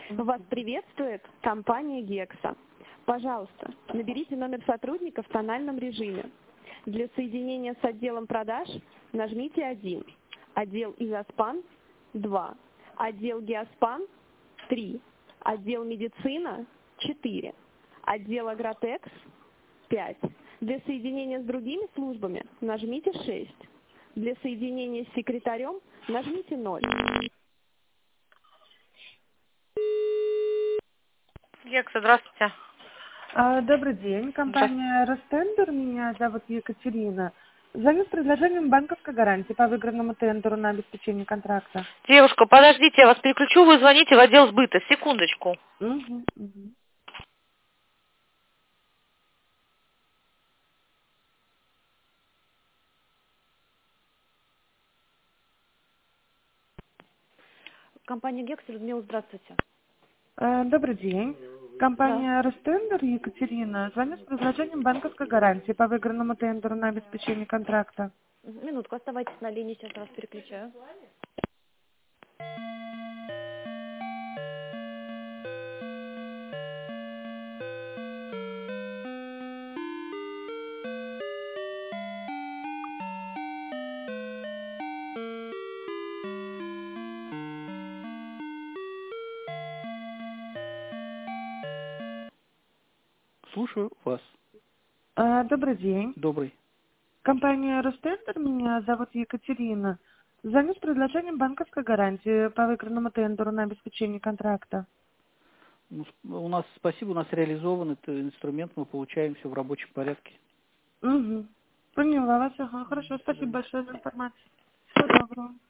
Вас приветствует компания Гекса. Пожалуйста, наберите номер сотрудника в тональном режиме. Для соединения с отделом продаж нажмите 1, отдел Изоспан 2, отдел Геоспан 3, отдел Медицина 4, отдел Агротекс 5. Для соединения с другими службами нажмите 6. Для соединения с секретарем нажмите 0. Гекса, здравствуйте. Добрый день, Здравствуйте. компания Ростендер, меня зовут Екатерина. Звоню с предложением банковской гарантии по выигранному тендеру на обеспечение контракта. Девушка, подождите, я вас переключу, вы звоните в отдел сбыта. Секундочку. Угу, угу. Компания Гекса, Людмила, здравствуйте. Добрый день, Да. компания Ростендер, Екатерина. Звоню с предложением банковской гарантии по выигранному тендеру на обеспечение контракта. Минутку, оставайтесь на линии, сейчас я вас переключаю. Слушаю вас. Добрый день, Добрый. компания Ростендер, меня зовут Екатерина. Звоню с предложением банковской гарантии по выигранному тендеру на обеспечение контракта. Ну, у нас, спасибо, у нас реализован этот инструмент, мы получаем все в рабочем порядке. Угу. Поняла вас. Ага. Хорошо, спасибо большое за информацию. Всего доброго.